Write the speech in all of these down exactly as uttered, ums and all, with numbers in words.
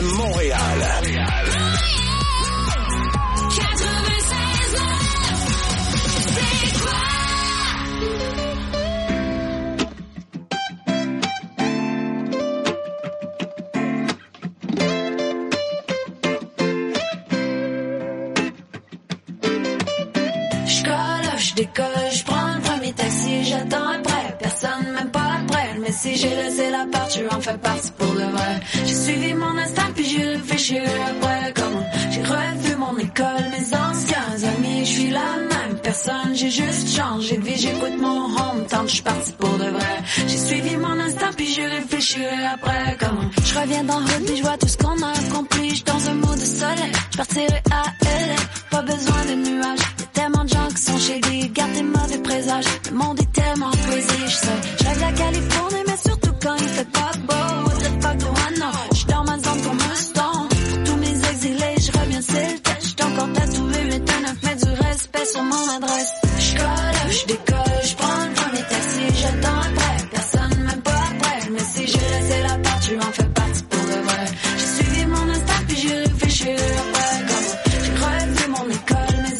Montréal. J'décolle, j'prends le premier taxi, j'attends après, personne même pas après. Mais si j'ai laissé la part, tu en fais partie pour de vrai. J'ai suivi mon instinct puis j'ai réfléchi après. Comment j'ai revu mon école, mes anciens amis, j'suis la même personne, j'ai juste changé de vie, j'écoute mon hometown, j'suis partie pour de vrai. J'ai suivi mon instinct puis j'ai réfléchi après. Comment je reviens dans le hood puis j'vois tout ce qu'on a accompli, j'suis dans un mood de soleil, j'partirai à L A, pas besoin de nuages. Tellement de gens qui sont chez lui, garde tes mauvais présages. Le monde est tellement crazy, je sais. Je rêve la Californie, mais surtout quand il fait pas beau. What the fuck do I know? J'suis dans ma zone comme un stone. Pour tous mes exilés, je reviens c'est le test. J'suis encore tatoué huit à neuf, mets du respect sur mon adresse. J'colle, j'décolle, j'prends le premier taxi, j'attends après. Personne même pas après. Mais si j'ai laissé la part, tu en fais partie pour de vrai. J'ai suivi mon instinct puis j'ai réfléchi après. Comme j'ai revu mon école.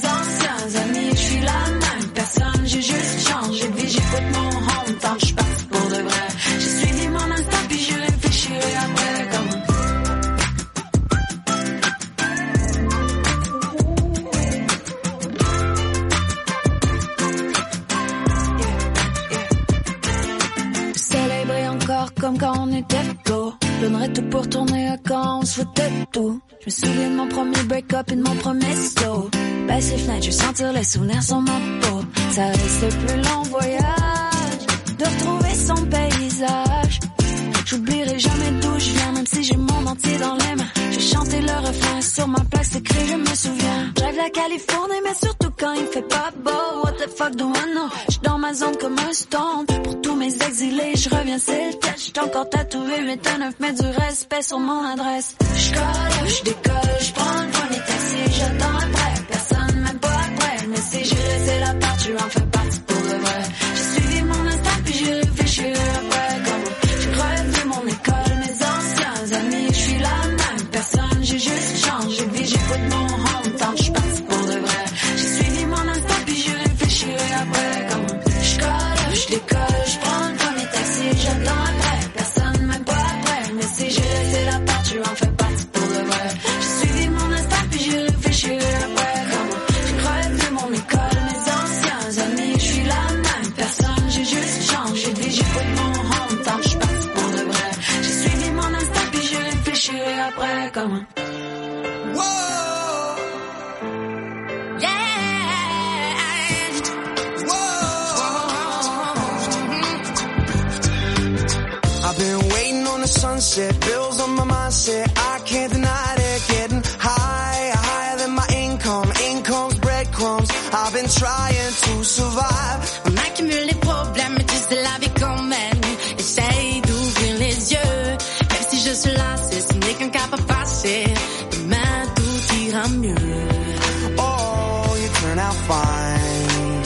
J'ai juste changé de vie, j'écoute mon hometown, j'suis partie pour de vrai. J'ai suivi mon instinct puis j'ai réfléchi après comme... Le soleil brille encore comme quand on était beau. Je donnerais tout pour tourner à quand on se foutait de tout. Je me souviens de mon premier break-up et de mon premier slow. Baisse les fenêtres, je vais sentir les souvenirs sur ma peau. Ça reste le plus long voyage de retrouver son paysage. J'oublierai jamais d'où je viens, même si j'ai mon monde entier dans les mains. Je vais chanter le refrain sur ma plaque écrit, je me souviens. J'rêve la Californie, mais surtout quand il fait pas beau. What the fuck do I know? J'suis dans ma zone comme un stone. Pour tous mes exilés, je reviens c'est le test. J'suis encore tatoué huit à neuf, mets du respect sur mon adresse. J'colle, j'décolle, j'prends le premier taxi, j'attends après. Personne même pas après. Mais si j'ai laissé la part, tu en fais partie pour de vrai. J'ai suivi mon instinct puis j'ai réfléchi après. Comme j'ai revu mon école, mes anciens amis, j'suis la même personne, j'ai juste changé de vie, j'écoute mon hometown, j'suis partie pour de vrai. J'ai suivi mon instinct puis j'ai réfléchi après. Comme j'colle, j'décolle, j'prends le premier taxi, j'attends après. Personne même pas après. Mais si j'ai laissé la part, tu en fais partie pour de vrai. J'ai suivi mon instinct puis j'ai réfléchi après. Comme j'ai revu mon école, mes anciens amis, j'suis la même personne, j'ai juste changé de vie, j'écoute mon hometown, j'suis partie pour de vrai. J'ai suivi mon instinct puis j'ai réfléchi après. Comme Whoa. I've been waiting on the sunset, bills on my mindset, I can't deny it, getting higher, higher than my income, income's breadcrumbs, I've been trying to survive. On accumule les problèmes, mais tu sais la vie quand même, essaye d'ouvrir les yeux, même si je suis lassée, ce n'est qu'un cap à passer, demain tout ira mieux. Oh, you turn out fine,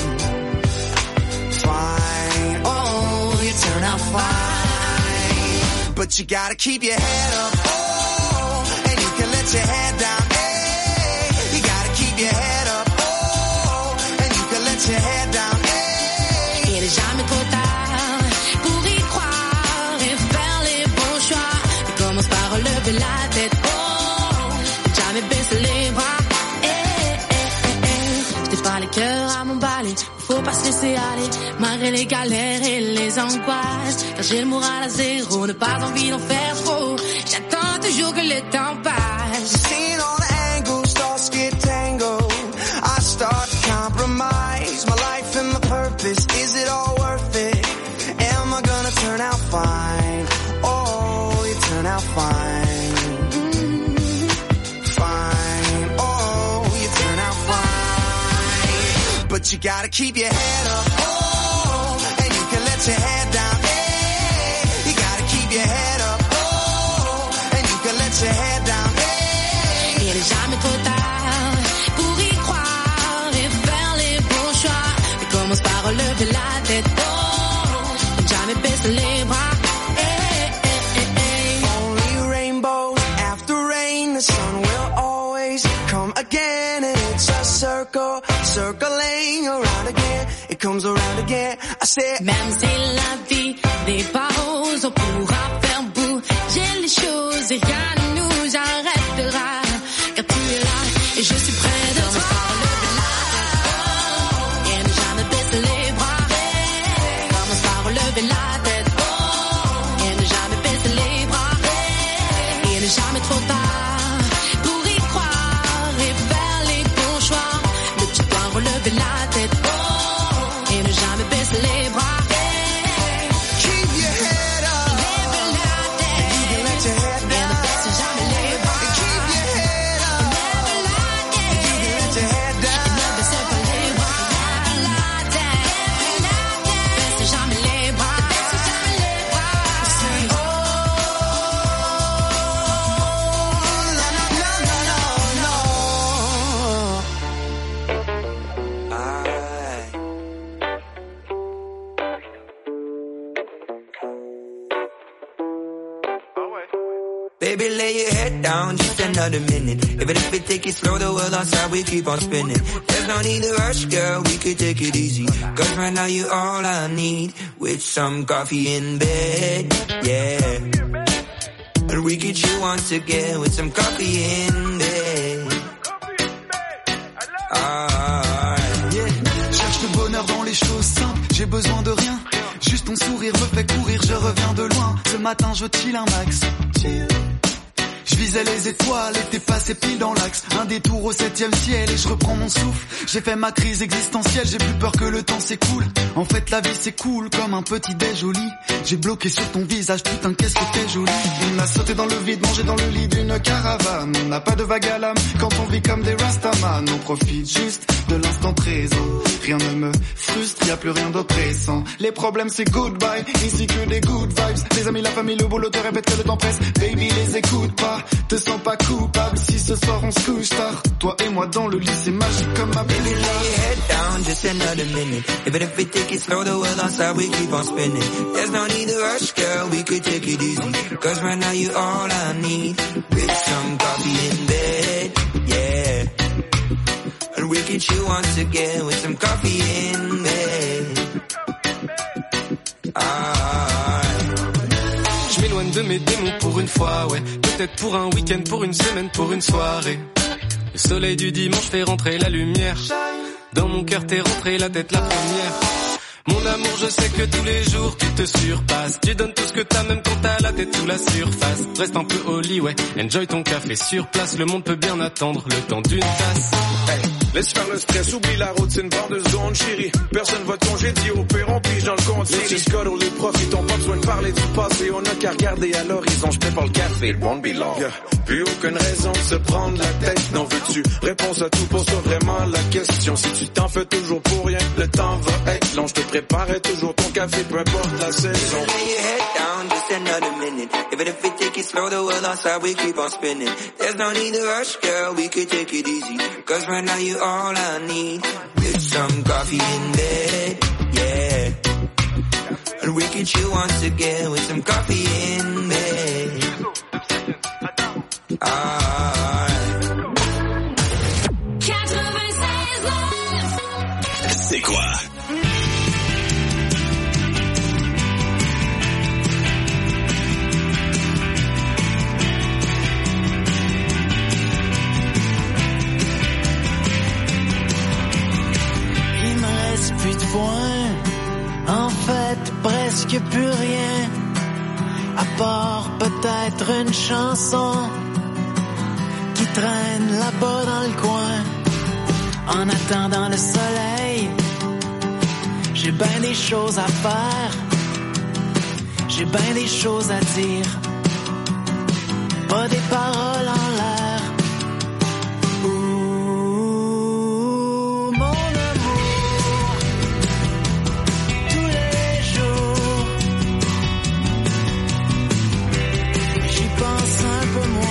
fine, oh, you turn out fine. But you gotta keep your head up, oh, and you can let your head down, hey. You gotta keep your head up, oh, and you can let your head down, hey. Il est jamais trop tard pour y croire et faire les bons choix. Et commence par relever la tête, oh, jamais baisser les bras, eh, eh, eh, eh. J't'ai pas les cœurs à m'emballer, faut pas se laisser aller, malgré les galères et les angoisses. Car j'ai le moral à zéro, ne pas envie d'en faire trop. J'attends toujours que le temps passe. Seeing all the angles, thoughts get tangled. I start to compromise my life and my purpose. Is it all worth it? Am I gonna turn out fine? Oh, you turn out fine. Mm-hmm. Fine. Oh, you turn out fine. But you gotta keep your head up, oh, and you can let your head down, hey. You gotta keep your head up, oh, and you can let your head down, hey. Il est jamais trop tard pour y croire et faire les bons choix. Mais commence par relever la tête, oh, et jamais baisser les bras, eh, eh, eh, eh. Only rainbows after it comes around again. I said, même si la vie n'est pas rose, on pourra faire bouger les choses et rien ne nous arrêtera. Car tu es là et je suis près de toi. Et ne jamais baisser les bras. Commence par relever la tête. Et ne jamais baisser les bras. Et ne jamais trop tard pour y croire et faire les bons choix. Mais tu dois relever la tête. Et ne jamais baisser les bras. baby, lay your head down just another minute. Even if we take it slow, the world outside, we keep on spinning. There's no need to rush, girl, we could take it easy. Cause right now you're all I need. With some coffee in bed, yeah. And we could chill once again with some coffee in bed. Ah, yeah. Cherche le bonheur dans les choses simples, j'ai besoin de rien. Juste ton sourire me fait courir, je reviens de loin. Ce matin je chill un max. Chill. Je visais les étoiles et t'es passé pile dans l'axe. Un détour au septième ciel et je reprends mon souffle. J'ai fait ma crise existentielle, j'ai plus peur que le temps s'écoule. En fait la vie c'est cool comme un petit déj au lit. J'ai bloqué sur ton visage, putain qu'est-ce que t'es jolie. On a sauté dans le vide, mangé dans le lit d'une caravane. On n'a pas de vague à l'âme quand on vit comme des rastaman. On profite juste de l'instant présent. Rien ne me frustre, y a plus rien d'oppressant. Les problèmes c'est goodbye, ici que des good vibes. Les amis, la famille, le boulot te répète que le temps presse. Baby les écoute pas. Te sens pas coupable si ce soir on se couche tard. Toi et moi dans le lit c'est magique comme ma baby. Lay your head down just another minute. Even if we take it slow, the world outside we keep on spinning. There's no need to rush, girl, we could take it easy. Cause right now you're all I need. With some coffee in bed, yeah. And we can chill once again with some coffee in bed. Ah. Je m'éloigne de mes démons pour une fois, ouais. Peut-être pour un week-end, pour une semaine, pour une soirée. Le soleil du dimanche fait rentrer la lumière. Dans mon cœur t'es rentré la tête la première. Mon amour, je sais que tous les jours tu te surpasses. Tu donnes tout ce que t'as même quand t'as la tête sous la surface. Reste un peu au lit, ouais. Enjoy ton café sur place. Le monde peut bien attendre le temps d'une tasse. Hey, laisse faire le stress, oublie la routine, barre de secondes, chérie. Personne va te congédier, au pire on pige dans le compte. Les scores ou les profits, on pas besoin de parler du passé. On a qu'à regarder à l'horizon, je prépare le café, it won't be long. Yeah. Plus aucune raison de se prendre la tête, n'en veux-tu? Réponse à tout, pose-toi vraiment la question. Si tu t'en fais toujours pour rien, le temps va être long. Je te préparais toujours ton café, peu importe la saison. Lay your head down just another minute. Even if we take it slow, the world outside we keep on spinning. There's no need to rush, girl, we could take it easy. Cause right now you're all I need. With some coffee in bed, yeah. And we can chill once again with some coffee in bed. Ah. C'est quoi? Il me reste plus de points, en fait presque plus rien, à part peut-être une chanson qui traîne là-bas dans le coin. En attendant le soleil, j'ai ben des choses à faire, j'ai ben des choses à dire, pas des paroles en l'air. Ouh, mon amour, tous les jours, j'y pense un peu moins.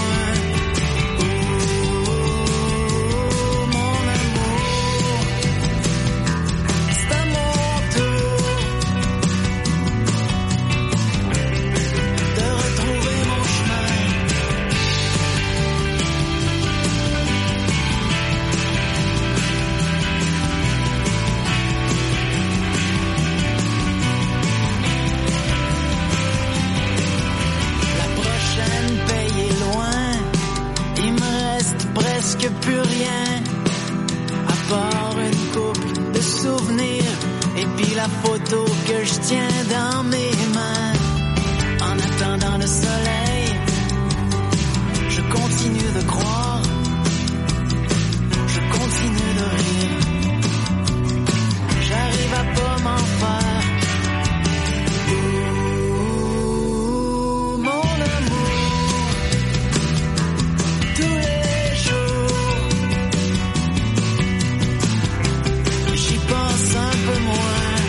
plus rien, à part une coupe de souvenirs, et puis la photo que je tiens dans mes mains. En attendant le soleil, je continue de croire, je continue de rire, j'arrive à pas m'en faire. Ouh, mon amour, tous les jours, j'y pense un peu moins.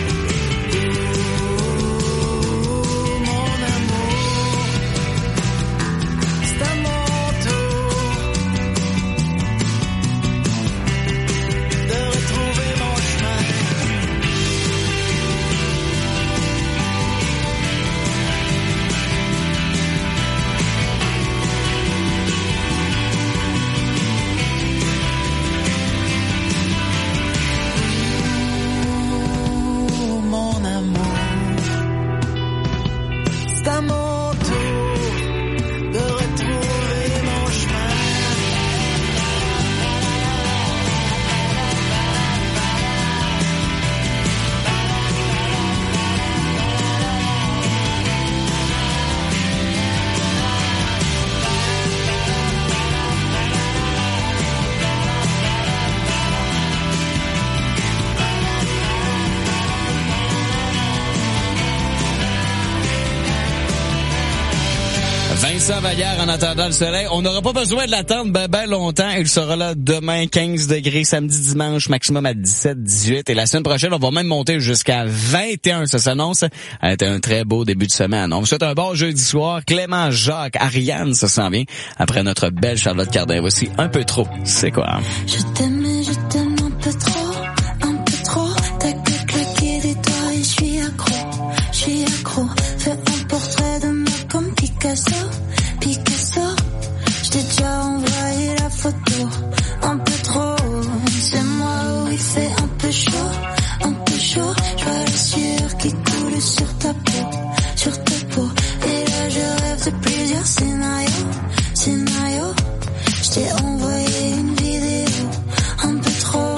Vincent Vallière en attendant le soleil. On n'aura pas besoin de l'attendre ben, ben longtemps. Il sera là demain, quinze degrés, samedi, dimanche, maximum à dix-sept, dix-huit. Et la semaine prochaine, on va même monter jusqu'à vingt et un. Ça s'annonce être un très beau début de semaine. On vous souhaite un bon jeudi soir. Clément, Jacques, Ariane, ça s'en vient. Après notre belle Charlotte Cardin. Voici Un peu trop. C'est quoi? Je t'aimais, je t'aime un peu trop, un peu trop. T'as que claquer des doigts et je suis accro, je suis accro. Fais un portrait de moi comme Picasso, Picasso. Je t'ai déjà envoyé la photo, un peu trop. C'est moi où il fait un peu chaud, un peu chaud. Je vois la sueur qui coule sur ta peau, sur ta peau. Et là je rêve de plusieurs scénarios, scénarios. Je t'ai envoyé une vidéo, un peu trop.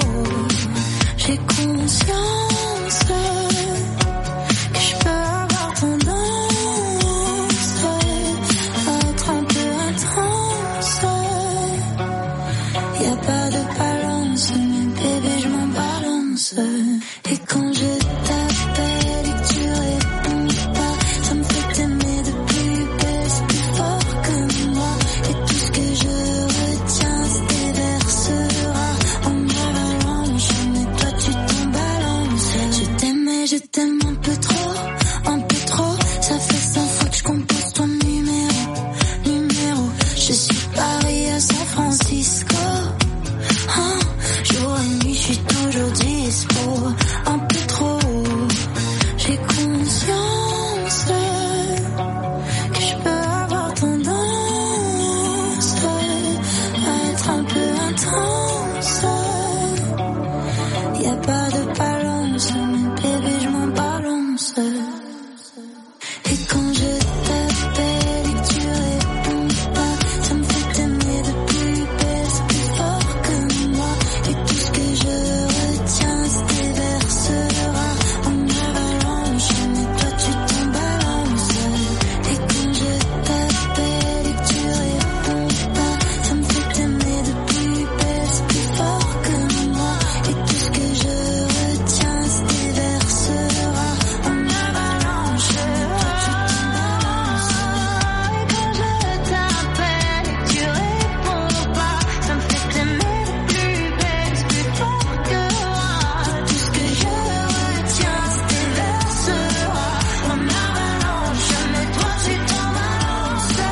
J'ai conscience que je peux avoir tendance à être un peu intense. Y'a pas de balance, mais bébé je m'en balance. Et quand je t'appelle et que tu réponds pas, ça me fait t'aimer de plus belle, c'est plus fort que moi. Et tout ce que je retiens se déversera en avalanche. Mais toi tu t'en balances. Je t'aimais, je t'aime un peu trop, un peu trop. Ça fait cinq fois que je compose ton numéro, numéro. Je suis Paris à San Francisco. Hein, jour et nuit, je suis toujours dispo. Un peu trop. J'ai conscience que je peux avoir tendance à être un peu intense. Y'a pas de balance, mais bébé je m'en balance. Et quand je t'appelle et que tu réponds pas, ça me fait t'aimer de plus belle, c'est plus fort que moi. Et tout ce que je retiens se déversera en avalanche. Mais toi tu t'en balances. Et quand je t'appelle et que tu réponds pas, ça me fait t'aimer de plus belle, c'est plus fort que moi. Et tout ce que je retiens se déversera en avalanche. Tu t'en balances. Et quand je t'appelle et que tu réponds pas, ça me fait t'aimer de plus belle, c'est plus fort que moi. Tout ce que je retiens se déversera en avalanche. Mais toi tu t'en balances.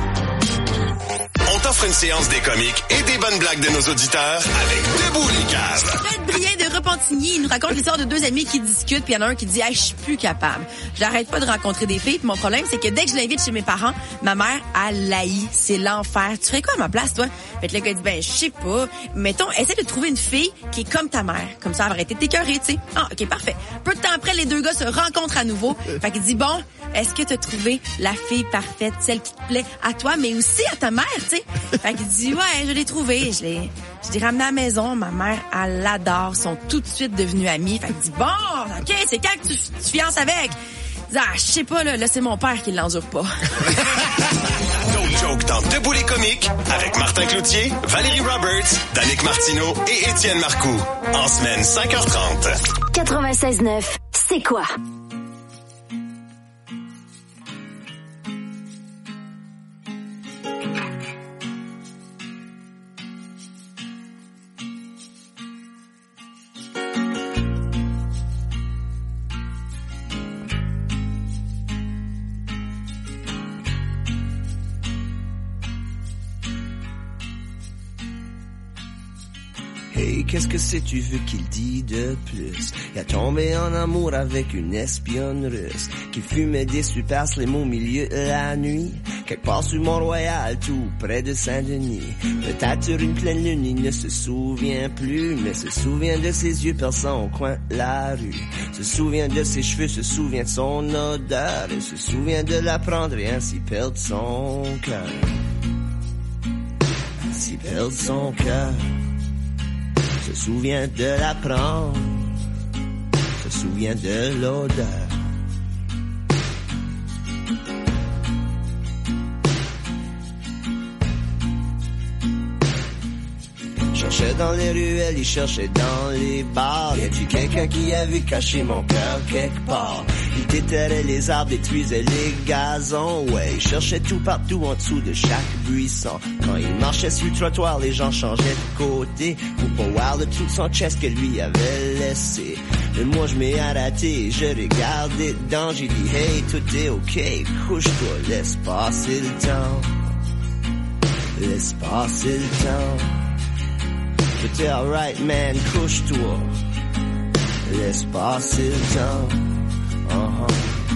On t'offre une séance des comiques et des bonnes blagues de nos auditeurs avec Debout les caves. Fred Brien de Repentigny, il nous raconte l'histoire de deux amis qui discutent, puis il y en a un qui dit hey, « je suis plus capable. J'arrête pas de rencontrer des filles, puis mon problème, c'est que dès que je l'invite chez mes parents, ma mère, elle l'haït. C'est l'enfer. Tu ferais quoi à ma place, toi? » Fait que le gars dit « Ben, je sais pas. Mettons, essaie de trouver une fille qui est comme ta mère. Comme ça, elle va arrêter de t'écœurer, tu sais. » Ah, OK, parfait. Peu de temps après, les deux gars se rencontrent à nouveau. Fait qu'il dit « Bon, est-ce que tu as trouvé la fille parfaite, celle qui te plaît à toi, mais aussi à ta mère, tu sais? » Fait qu'il dit, ouais, je l'ai trouvé. Je l'ai, je l'ai ramené à la maison. Ma mère, elle l'adore. Ils sont tout de suite devenus amis. Fait qu'il dit, bon, OK, c'est quand que tu, tu fiances avec? Il dit, ah, je sais pas, là, là, c'est mon père qui l'endure pas. No joke dans Debout les comiques avec Martin Cloutier, Valérie Roberts, Danick Martineau et Étienne Marcoux. En semaine, cinq heures trente. quatre-vingt-seize neuf, c'est quoi? Hey, qu'est-ce que c'est tu veux qu'il dit de plus? Il a tombé en amour avec une espionne russe qui fumait des super slim au milieu de la nuit. Quelque part sur Mont-Royal, tout près de Saint-Denis. Peut-être sur une pleine lune, il ne se souvient plus, mais se souvient de ses yeux perçants au coin de la rue. Se souvient de ses cheveux, se souvient de son odeur et se souvient de la prendre et ainsi perdre son cœur. Ainsi perdre son cœur. Se souvient de la prendre, se souvient de l'odeur. Cherchait dans les ruelles, il cherchait dans les bars. Y a-tu quelqu'un qui a vu cacher mon cœur quelque part? Il déterrait les arbres, détruisait les gazons. Ouais, il cherchait tout partout en dessous de chaque buisson. Quand il marchait sur le trottoir, les gens changeaient de côté pour pas voir le trou de son chest que lui avait laissé. Et moi je m'ai arrêté, je regardais dedans, j'ai dit hey, tout est ok, couche-toi, laisse passer le temps. Laisse passer le temps. Tout est alright man, couche-toi, laisse passer le temps. Uh-huh.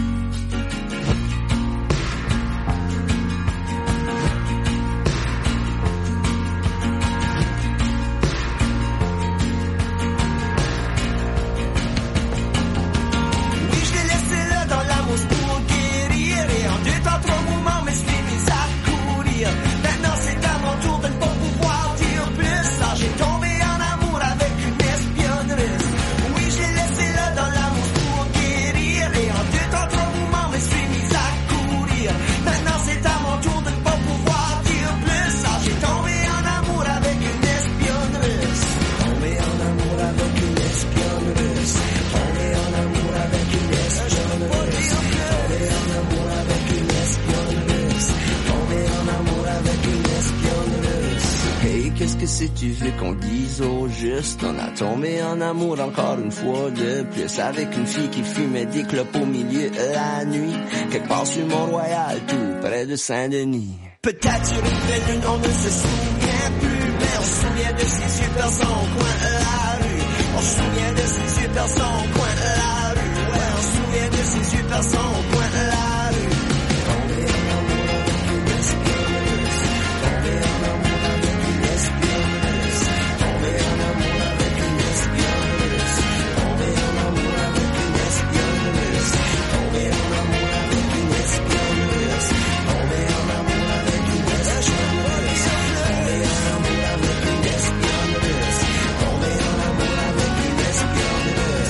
Si tu veux qu'on dise au juste, on a tombé en amour encore une fois de plus avec une fille qui fumait des clopes au milieu de la nuit, quelque part sur Mont-Royal, tout près de Saint-Denis. Peut-être sur une belle lune, on ne se souvient plus, mais on se souvient de ses yeux perçants au coin de la rue. On se souvient de ses yeux perçants au coin de la rue. Ouais, on se souvient de ses yeux perçants au coin de la rue. Tombé en amour avec une espionneuse, tombé en amour avec une espionneuse, tombé en amour avec une espionneuse, tombé en amour avec une espionneuse, tombé en amour avec une espionneuse, tombé en amour avec une espionneuse, tombé en amour avec une espionneuse, tombé en amour avec une espionneuse.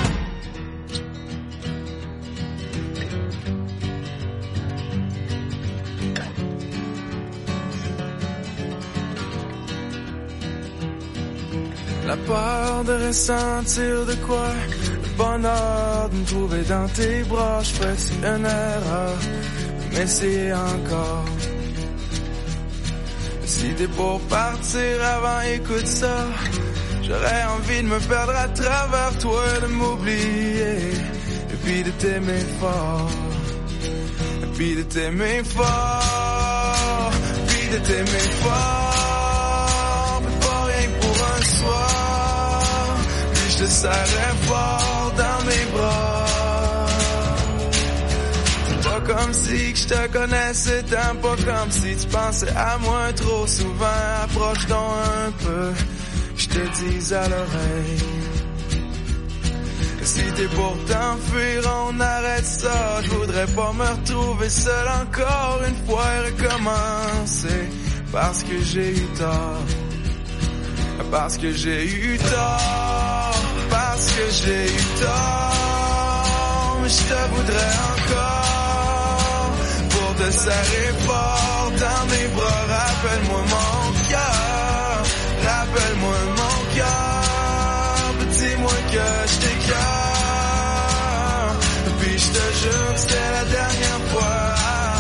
La peur de ressentir de quoi, le bonheur de me trouver dans tes bras. Je ferais-tu une erreur de m'essayer encore? Si t'es pour partir avant, écoute ça. J'aurais envie de me perdre à travers toi, de m'oublier, et puis de t'aimer fort, et puis de t'aimer fort, puis de t'aimer fort, mais pas rien que pour un soir, puis je te serrais fort dans mes bras. C'est pas comme si que je te connaissais tant, pas comme si tu pensais à moi trop souvent. Approche-donc un peu, je te dis à l'oreille que si t'es pour t'enfuir, on arrête ça. Je voudrais pas me retrouver seul encore une fois et recommencer parce que j'ai eu tort, parce que j'ai eu tort, parce que j'ai eu tort, mais je te voudrais encore pour te serrer fort dans mes bras. Rappelle-moi mon cœur, rappelle-moi mon cœur, dis-moi que je t'écœure, puis je te jure que c'était la dernière fois.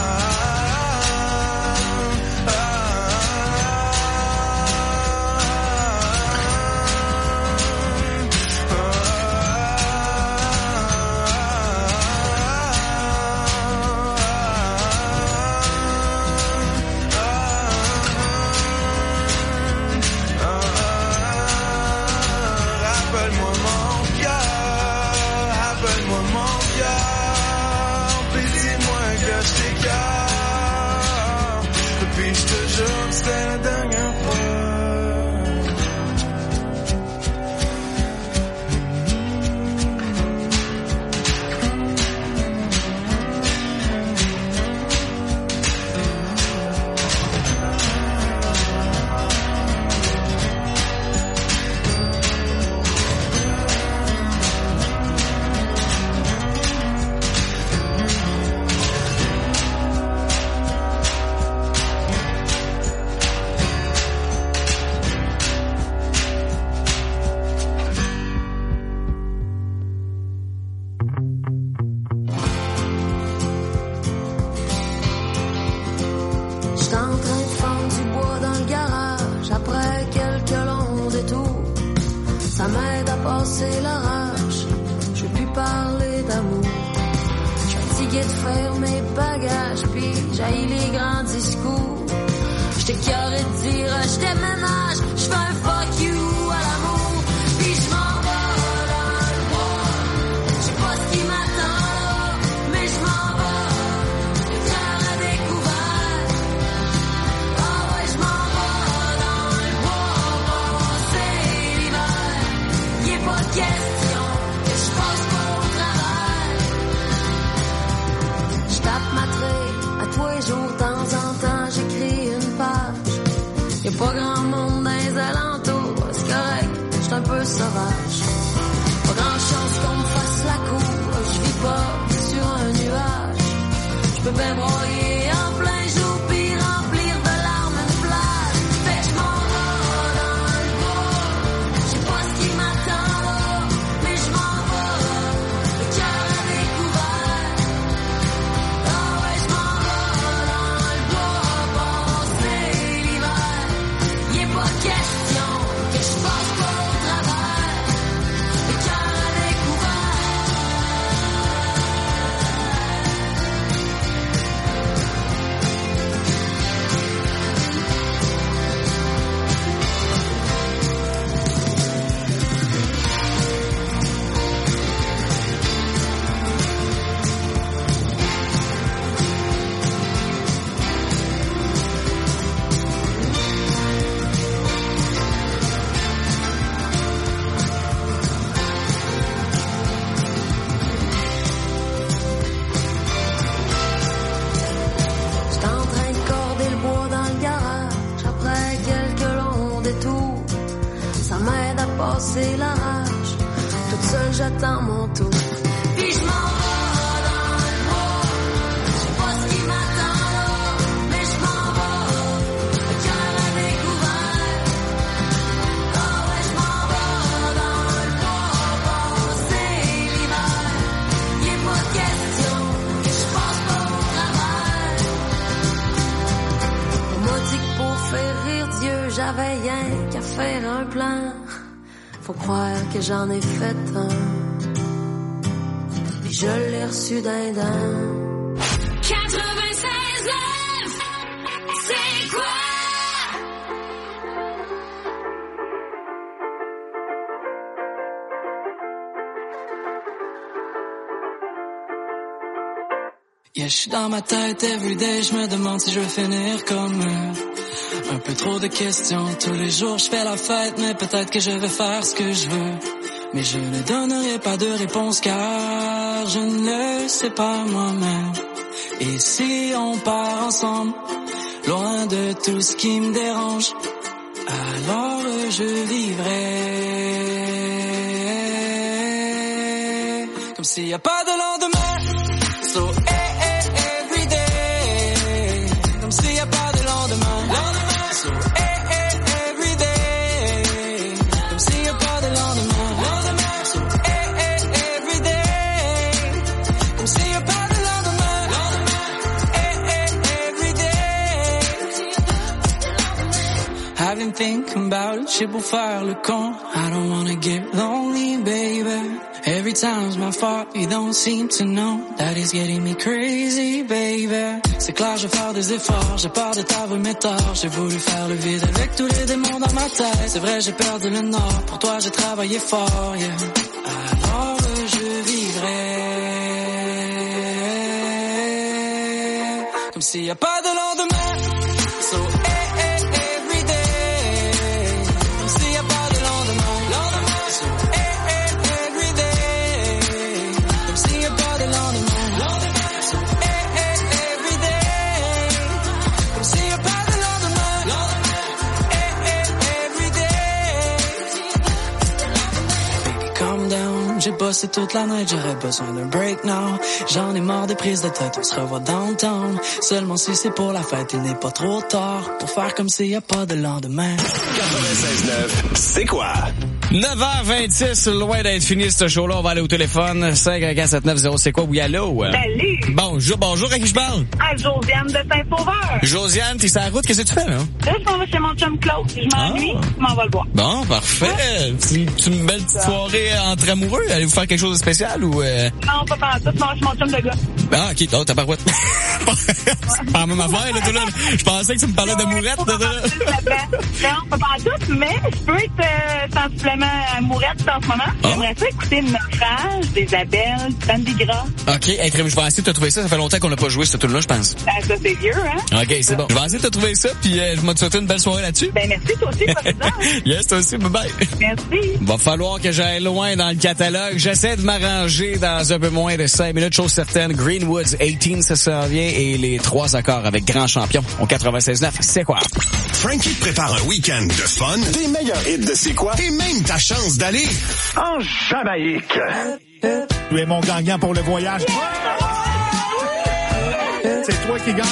C'était la dernière fois. Que j'en ai fait un, puis je l'ai reçu d'un d'un. quatre-vingt-seize neuf, c'est quoi? Yeah, je suis dans ma tête everyday, je me demande si je vais finir comme eux. Un peu trop de questions, tous les jours je fais la fête, mais peut-être que je vais faire ce que je veux. Mais je ne donnerai pas de réponse car je ne le sais pas moi-même. Et si on part ensemble, loin de tout ce qui me dérange, alors je vivrai comme s'il n'y a pas de lendemain. So, hey, hey, every day, comme s'il n'y a pas de lendemain. Lendemain. So, hey, hey, every day, comme s'il n'y a pas de lendemain. Lendemain. So, hey, hey, every day, comme s'il n'y a pas de lendemain. Lendemain. Hey, hey, every day. I've been thinking about it, shit pour faire le con. I don't wanna get lonely, baby. Every time's my fault, you don't seem to know that it's getting me crazy, baby. C'est clair, je vais faire des efforts, j'ai peur de t'avouer mes torts. J'ai voulu faire le vide avec tous les démons dans ma tête. C'est vrai, j'ai perdu le nord, pour toi j'ai travaillé fort, yeah. Alors je vivrai comme s'il y a pas de lendemain. So, hey, hey, every day, comme s'il y a pas de lendemain. Lendemain. So, hey, hey, every day, comme s'il y a pas de lendemain. Lendemain. So, hey, hey, every day, comme s'il y a pas de lendemain. Lendemain. Hey, hey, every day. Baby, calm down, j'ai bossé toute la nuit, j'aurais besoin d'un break now. J'en ai marre des prises de tête, on se revoit downtown. Seulement si c'est pour la fête, il n'est pas trop tard pour faire comme s'il n'y a pas de lendemain. quatre-vingt-seize neuf, c'est quoi? neuf heures vingt-six, loin d'être fini ce show-là. On va aller au téléphone. cinq un quatre sept neuf zéro, c'est quoi? Oui, allô? Salut! Bonjour, bonjour, à qui je parle? À Josiane de Saint-Sauveur. Josiane, t'es sur la route, qu'est-ce que tu fais, là? Là, je m'en vais chez mon chum Claude. Je m'ennuie, Ah. je m'en vais le voir. Bon, parfait. C'est une, c'est une belle petite soirée entre amoureux. Allez-vous faire quelque chose de spécial ou... Euh... Non, pas pendant tout, je m'en vais chez mon chum de gars. Ah, ok, oh, t'as pas route. C'est pas la même affaire, là, tout là. Je pensais que tu me parlais d'amourette, là, là. Non, pas pendant tout, mais je peux être euh, sensiblement amourette en ce moment. Ah. J'aimerais ça écouter le naufrage d'Isabelle, Sandy Gras. Ok, hey, crème, je vais essayer de te trouver ça. Ça fait longtemps qu'on n'a pas joué ce tour-là, je pense. Ben, ça, c'est vieux, hein? Ok, c'est bon. Je vais essayer de te trouver ça, puis euh, je vais te souhaiter une belle soirée là-dessus. Ben, merci, toi aussi, profite-en. Yes, toi aussi, bye bye. Merci. Va falloir que j'aille loin dans le catalogue. J'essaie de m'arranger dans un peu moins de cinq minutes, chose certaine. Greenwoods eighteen, ça s'en vient, et les trois accords avec Grand Champion au quatre-vingt-seize neuf. C'est quoi? Frankie te prépare un week-end de fun, des meilleurs hits de C'est quoi, et même ta chance d'aller en Jamaïque. Tu es mon gagnant pour le voyage. C'est toi qui gagne.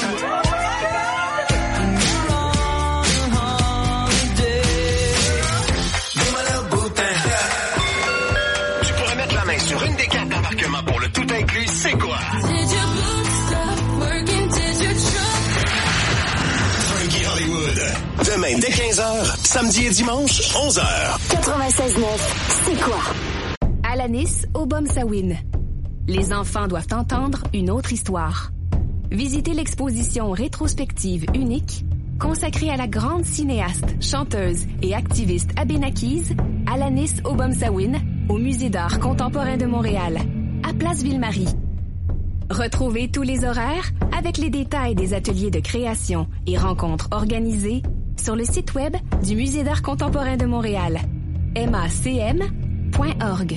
Tu pourrais mettre la main sur une des cartes d'embarquement pour le tout inclus. C'est quoi? Frankie Hollywood. Demain dès quinze heures, samedi et dimanche, onze heures. quatre-vingt-seize neuf, c'est quoi? Alanis Obomsawin. Les enfants doivent entendre une autre histoire. Visitez l'exposition rétrospective unique consacrée à la grande cinéaste, chanteuse et activiste abénakise Alanis Obomsawin au Musée d'art contemporain de Montréal, à Place Ville-Marie. Retrouvez tous les horaires avec les détails des ateliers de création et rencontres organisées sur le site web du Musée d'art contemporain de Montréal, m a c m point org.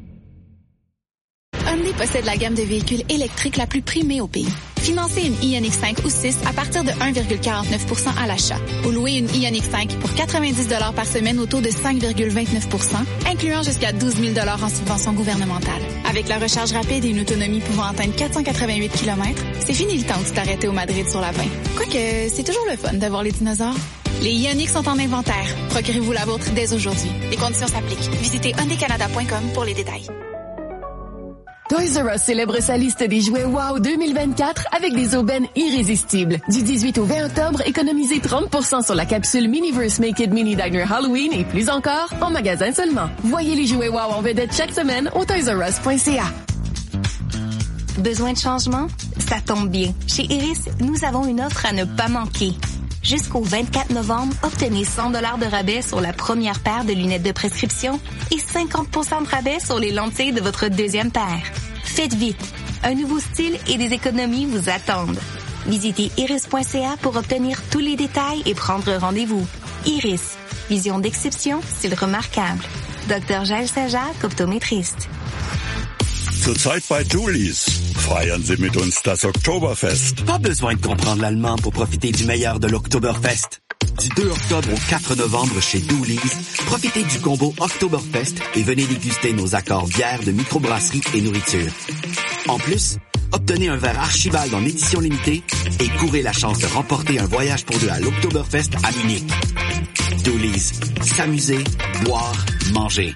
Hyundai possède la gamme de véhicules électriques la plus primée au pays. Financez une Ioniq cinq ou six à partir de un virgule quarante-neuf pour cent à l'achat ou louez une Ioniq cinq pour quatre-vingt-dix dollars par semaine au taux de cinq virgule vingt-neuf pour cent, incluant jusqu'à douze mille dollars en subvention gouvernementale. Avec la recharge rapide et une autonomie pouvant atteindre quatre cent quatre-vingt-huit kilomètres, c'est fini le temps de t'arrêter au Madrid sur la vingt. Quoique, c'est toujours le fun d'avoir les dinosaures. Les Ioniq sont en inventaire. Procurez-vous la vôtre dès aujourd'hui. Les conditions s'appliquent. Visitez hyundai canada point com pour les détails. Toys R Us célèbre sa liste des jouets Wow deux mille vingt-quatre avec des aubaines irrésistibles. Du dix-huit au vingt octobre, économisez trente pour cent sur la capsule Miniverse Make It Mini Diner Halloween et plus encore en magasin seulement. Voyez les jouets Wow en vedette chaque semaine au toys r us point c a. Besoin de changement? Ça tombe bien. Chez Iris, nous avons une offre à ne pas manquer. Jusqu'au vingt-quatre novembre, obtenez cent dollars de rabais sur la première paire de lunettes de prescription et cinquante pour cent de rabais sur les lentilles de votre deuxième paire. Faites vite. Un nouveau style et des économies vous attendent. Visitez iris point c a pour obtenir tous les détails et prendre rendez-vous. Iris. Vision d'exception, style remarquable. docteur Jaël Saja, optométriste. Zurzeit bei Doolies. Feiern Sie mit uns das Oktoberfest. Pas besoin de comprendre l'allemand pour profiter du meilleur de l'Oktoberfest. Du deux octobre au quatre novembre chez Doolies, profitez du combo Oktoberfest et venez déguster nos accords bières de microbrasserie et nourriture. En plus, obtenez un verre Archibald en édition limitée et courez la chance de remporter un voyage pour deux à l'Oktoberfest à Munich. Doolies, s'amuser, boire, manger.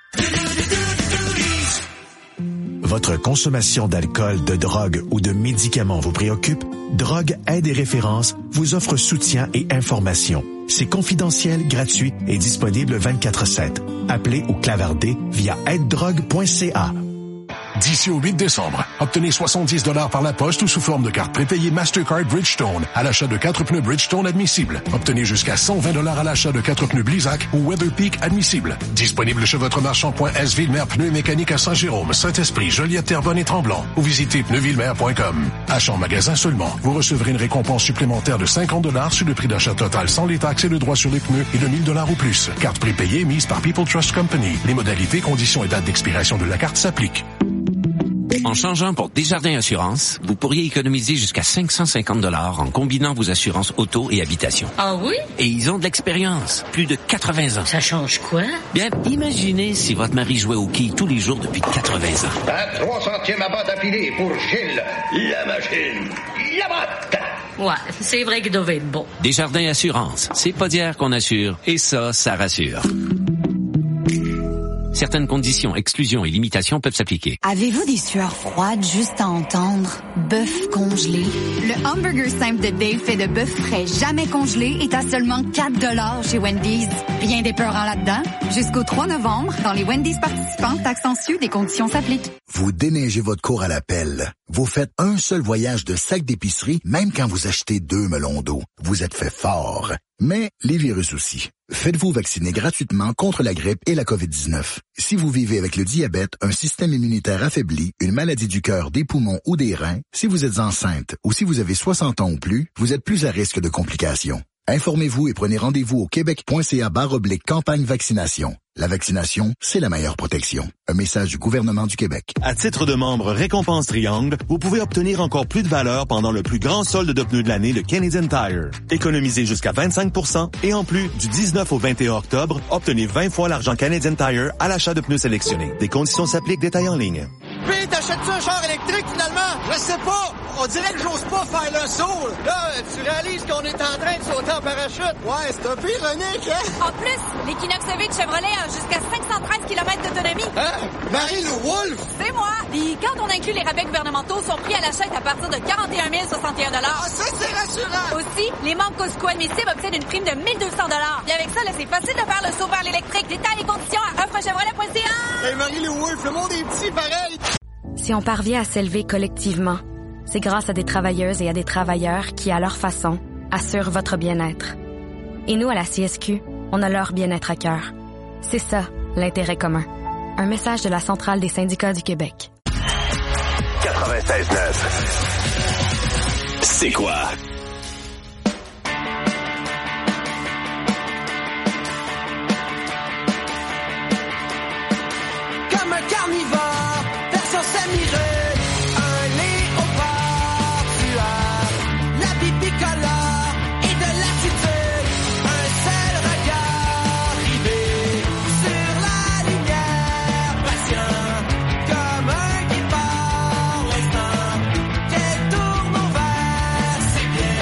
Votre consommation d'alcool, de drogue ou de médicaments vous préoccupe? Drogue Aide et Référence vous offre soutien et information. C'est confidentiel, gratuit et disponible vingt-quatre sept. Appelez ou clavardez via aide drogue point c a. D'ici au huit décembre, obtenez soixante-dix dollars par la poste ou sous forme de carte prépayée Mastercard Bridgestone à l'achat de quatre pneus Bridgestone admissibles. Obtenez jusqu'à cent vingt dollars à l'achat de quatre pneus Blizzak ou Weatherpeak admissibles. Disponible chez votre marchand point S Villemer Pneus et Mécanique à Saint-Jérôme, Saint-Esprit, Joliette, Terrebonne et Tremblant ou visitez pneus villemer point com. Achat en magasin seulement. Vous recevrez une récompense supplémentaire de cinquante dollars sur le prix d'achat total sans les taxes et le droit sur les pneus et de mille dollars ou plus. Carte prépayée émise par People Trust Company. Les modalités, conditions et dates d'expiration de la carte s'appliquent. En changeant pour Desjardins Assurance, vous pourriez économiser jusqu'à cinq cent cinquante dollars en combinant vos assurances auto et habitation. Ah oui? Et ils ont de l'expérience, plus de quatre-vingts ans. Ça change quoi? Bien, imaginez si votre mari jouait au quilles tous les jours depuis quatre-vingts ans. Un trois centièmes à batte affilée pour Gilles, la machine, la batte. Ouais, c'est vrai qu'il devait être bon. Desjardins Assurance, c'est pas d'hier qu'on assure, et ça, ça rassure. Certaines conditions, exclusions et limitations peuvent s'appliquer. Avez-vous des sueurs froides juste à entendre? Bœuf congelé. Le hamburger simple de Dave fait de bœuf frais jamais congelé est à seulement quatre dollars chez Wendy's. Rien d'épeurant là-dedans. Jusqu'au trois novembre, dans les Wendy's participants, taxes en sus, des conditions s'appliquent. Vous déneigez votre cour à la pelle. Vous faites un seul voyage de sac d'épicerie, même quand vous achetez deux melons d'eau. Vous êtes fait fort. Mais les virus aussi. Faites-vous vacciner gratuitement contre la grippe et la covid dix-neuf. Si vous vivez avec le diabète, un système immunitaire affaibli, une maladie du cœur, des poumons ou des reins, si vous êtes enceinte ou si vous avez soixante ans ou plus, vous êtes plus à risque de complications. Informez-vous et prenez rendez-vous au québec point c a barre oblique campagne vaccination. La vaccination, c'est la meilleure protection. Un message du gouvernement du Québec. À titre de membre Récompense Triangle, vous pouvez obtenir encore plus de valeur pendant le plus grand solde de pneus de l'année de Canadian Tire. Économisez jusqu'à vingt-cinq pour cent et en plus, du dix-neuf au vingt et un octobre, obtenez vingt fois l'argent Canadian Tire à l'achat de pneus sélectionnés. Des conditions s'appliquent, détails en ligne. Puis, t'achètes-tu un char électrique finalement? Je sais pas! On dirait que j'ose pas faire le saut! Là, tu réalises qu'on est en train de sauter en parachute? Ouais, c'est un peu ironique, hein? En plus, l'Equinox E V de Chevrolet a jusqu'à cinq cent treize kilomètres d'autonomie. Hein? Marie-Lou Wolfe? C'est moi! Puis quand on inclut les rabais gouvernementaux, son prix à l'achat est à partir de quarante et un mille soixante et un dollars. Ah, ça, c'est rassurant! Aussi, les membres Costco admissibles obtiennent une prime de mille deux cents dollars. Puis avec ça, là, c'est facile de faire le saut vers l'électrique. Détails et conditions à offre chevrolet point c a. Hey, Marie-Lou Wolfe, le monde est petit, pareil! Si on parvient à s'élever collectivement, c'est grâce à des travailleuses et à des travailleurs qui, à leur façon, assurent votre bien-être. Et nous, à la C S Q, on a leur bien-être à cœur. C'est ça, l'intérêt commun. Un message de la Centrale des syndicats du Québec. quatre-vingt-seize neuf. C'est quoi? Comme un carnivore, version Samiré, un léopard tueur, la bicolore et de l'attitude, un seul regard rivé sur la lumière, patient comme un guépard, l'instant qu'elle tourne au vert, c'est bien.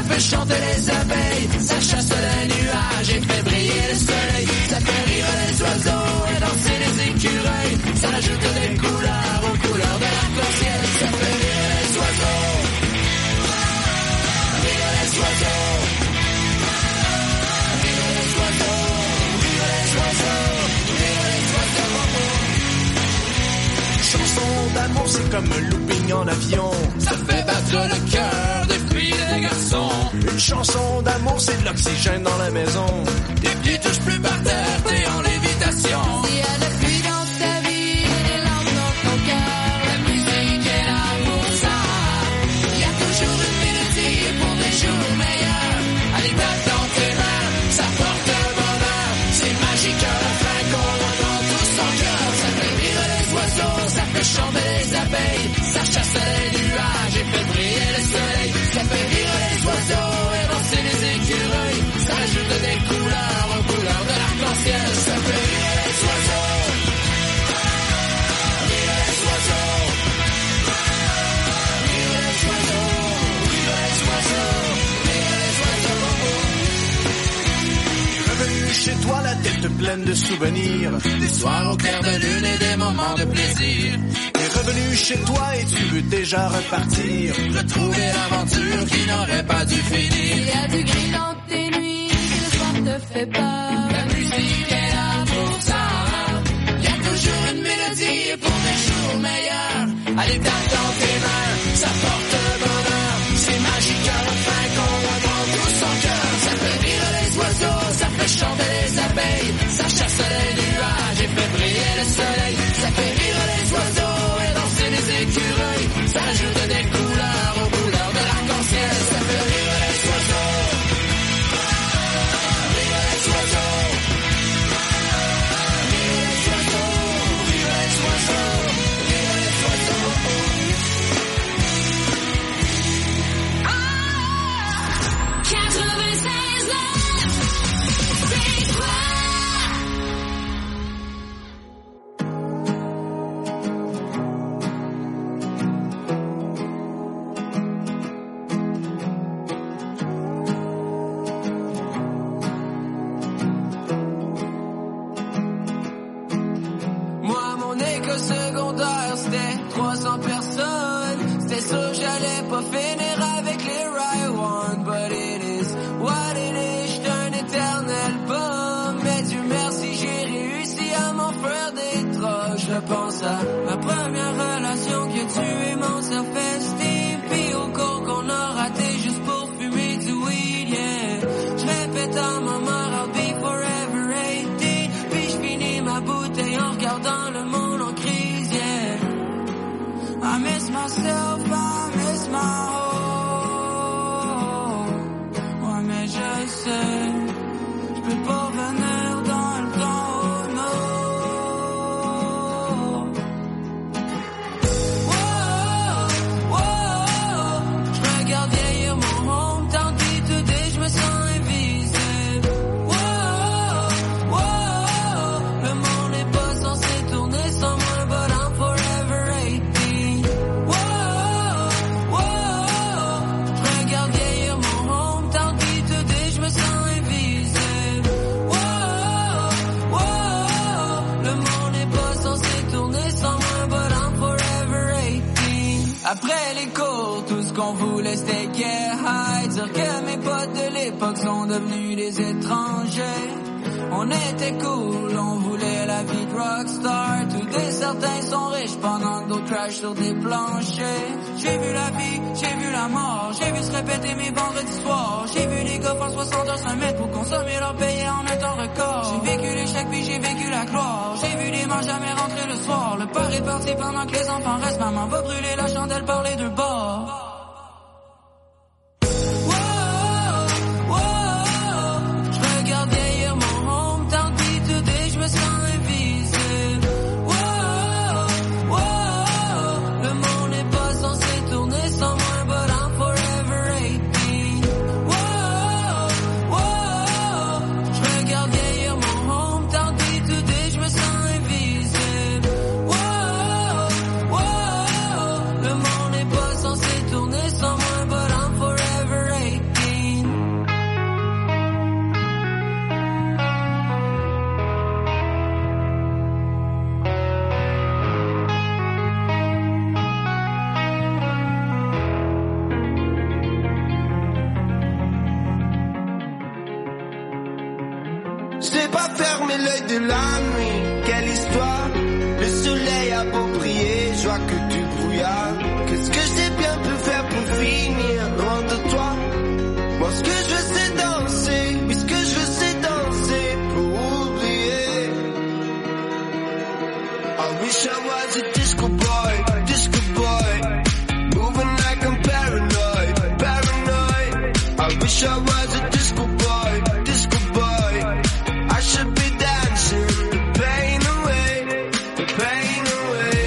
fait chanter les abeilles, ça chasse les nuages et fait briller le soleil. Ça fait rire les oiseaux et danser les écureuils. Ça ajoute des couleurs aux couleurs de l'arc-en-ciel. Ça fait rire les oiseaux, rire les oiseaux, rire les oiseaux, rire les oiseaux, rire les oiseaux. Chanson d'amour, c'est comme un looping en avion. Ça fait battre le cœur des filles et des garçons. Une chanson d'amour, c'est de l'oxygène dans la maison. Tes pieds touchent plus par terre, t'es en lévitation. S'il y a de pluie dans ta vie et des larmes dans ton cœur, la musique est là pour ça. Il y a toujours une mélodie pour des jours meilleurs. Allez, tape dans tes mains, ça porte bonheur. C'est magique à la fin qu'on entend tout son cœur. Ça fait rire les oiseaux, ça fait chanter les abeilles. Ça chasse les nuages et fait briller le soleil. Ça fait rire les oiseaux et danser les écureuils. Ça ajoute des couleurs aux couleurs de l'arc-en-ciel. Ça fait rire les oiseaux, rire les oiseaux, rire les oiseaux, rire les oiseaux, rire les oiseaux. Revenu chez toi, la tête pleine de souvenirs. Des soirs au clair de lune et des moments de plaisir. T'es revenu chez toi et tu veux déjà repartir. Retrouver l'aventure qui n'aurait pas dû finir. Il y a du gris dans tes nuits, le soir te fait peur. La musique est là pour ça. Il y a toujours une mélodie pour des jours meilleurs. Allez, tape dans tes mains, ça porte bonheur. C'est magique à la fin qu'on entend tout son cœur. Ça fait rire les oiseaux, ça fait chanter les abeilles. Ça chasse les nuages et fait briller le soleil. Ça fait rire les oiseaux et danser les écureuils. Ça ajoute des couleurs aux couleurs de l'arc-en-ciel. Ça fait rire les oiseaux, rire les oiseaux, rire les oiseaux, rire les oiseaux, rire les oiseaux. quatre-vingt-seize neuf, c'est quoi? Moi, mon école secondaire, c'était trois cents personnes. C'était sûr, j'allais pas finir avec les Riot One. But it is what it is, j'suis un éternel bum. Mais Dieu merci, j'ai réussi à m'en faire des troches. Je pense à ma première relation qui a tué mon self-esteem. Puis au cours qu'on a raté juste pour fumer du weed, yeah. J'répète à ma mère, I'll be forever eighteen. Puis j'finis ma bouteille en regardant le monde en crise, yeah. I miss myself, I miss my home. Ouais, mais je sais, j'peux pas revenir dans le temps, no. Whoa, whoa, j'regarde vieillir mon hometown, puis today j'me sens invisible. Whoa, whoa, le monde n'est pas censé tourner sans moi, but I'm forever eighteen. Whoa, whoa, j'regarde vieillir mon hometown, puis today j'me sens invisible. Whoa, whoa, le monde n'est pas censé tourner sans moi, but I'm forever eighteen. Après les cours, tout ce qu'on voulait c'était get high. Dire que mes potes de l'époque sont devenus des étrangers. On était cool, on voulait la vie de rockstar. Tous des certains sont riches pendant que d'autres crashent sur des planchers. J'ai vu la vie, j'ai vu la mort, j'ai vu se répéter mes vendredis soirs. J'ai vu les gars faire soixante heures se mettre pour consommer leur payer en un temps record. J'ai vécu l'échec puis j'ai vécu la gloire. J'ai vu des morts jamais rentrer le soir. Le père est parti pendant que les enfants restent. Maman va brûler la chandelle par les deux bords. J'regarde vieillir mon hometown, puis today j'me sens invisible. Whoa, whoa, le monde n'est pas censé tourner sans moi, but I'm forever eighteen. Whoa, whoa, j'regarde vieillir mon hometown, puis today j'me sens invisible. Whoa, whoa, le monde n'est pas censé tourner sais pas fermer l'œil de la nuit. Quelle histoire. Le soleil a beau briller, je vois que du brouillard. Qu'est-ce que j'ai bien pu faire pour finir loin de toi? Moi ce que je veux c'est danser, oui ce que je veux c'est danser pour oublier. I wish I was a disco boy, disco boy, moving like I'm paranoid, paranoid. I wish I was a disco boy, disco boy, I should be dancing the pain away, the pain away.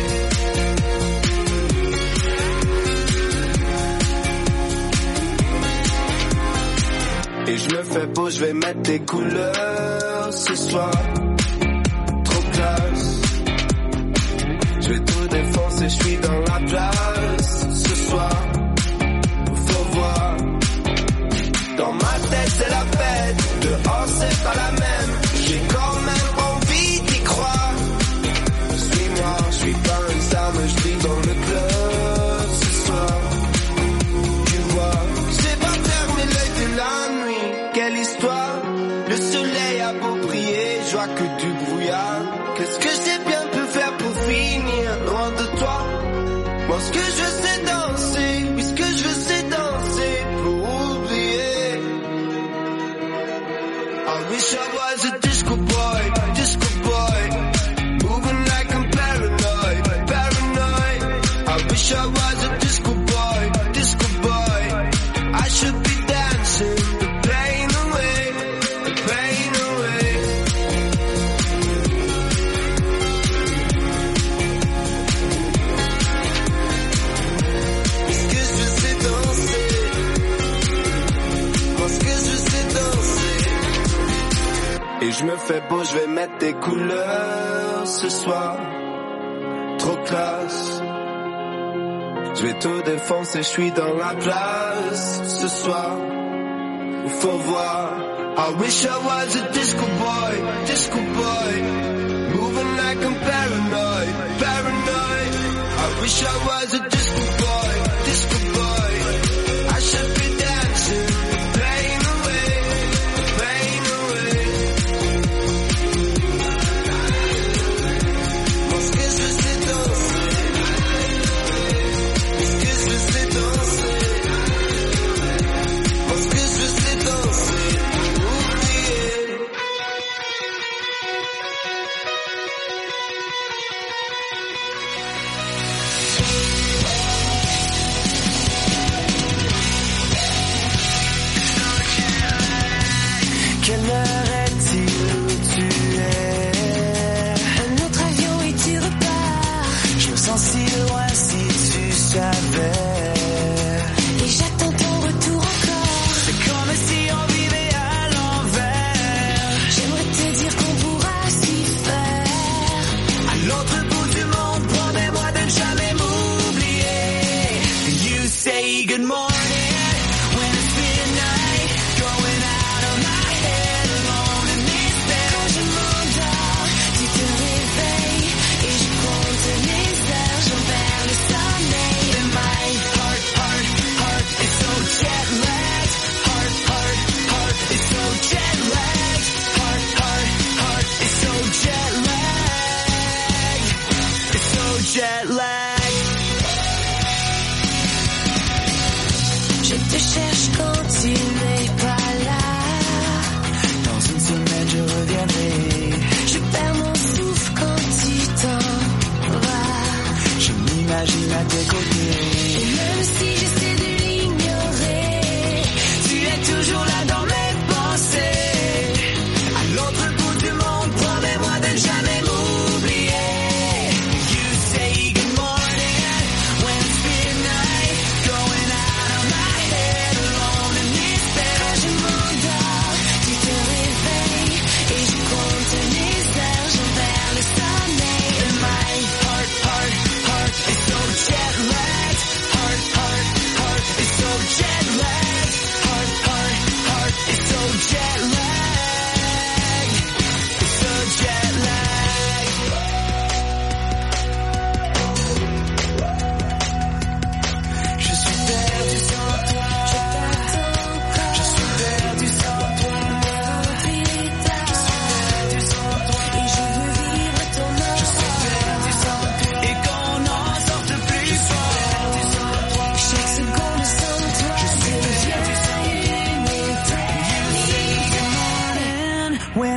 Et je me fais beau, je vais mettre des couleurs ce soir. Trop classe. Je vais tout défoncer, je suis dans la place. Ce soir, faut voir. Dans ma tête c'est la fête, dehors c'est pas la même. J'ai quand même envie d'y croire. Suis-moi, je suis pas une star, mais je vis dans le club ce soir. Tu vois, j'ai pas fermé l'œil de la nuit. Quelle histoire. Le soleil a beau briller, je vois que du brouillard. Qu'est-ce que j'ai bien pu faire pour finir loin de toi? Moi ce que je veux c'est danser, oui ce que je veux c'est danser pour oublier. I wish I was a disco boy, disco boy, moving like I'm paranoid, paranoid. I wish I was a disco boy, disco boy, I should be dancing the pain away, the pain away. Ce que je veux c'est danser, moi ce que je veux c'est danser. Et je me fais beau, je vais mettre des couleurs ce soir. Trop classe. Je vais tout défoncer, je suis dans la place. Ce soir, faut voir. I wish I was a disco boy, disco boy, moving like I'm paranoid, paranoid. I wish I was a disco boy, disco boy, I should be dancing the pain away, the pain away. Moi ce que je veux c'est danser, ce que je veux c'est danser, moi ce que je veux c'est danser pour oublier.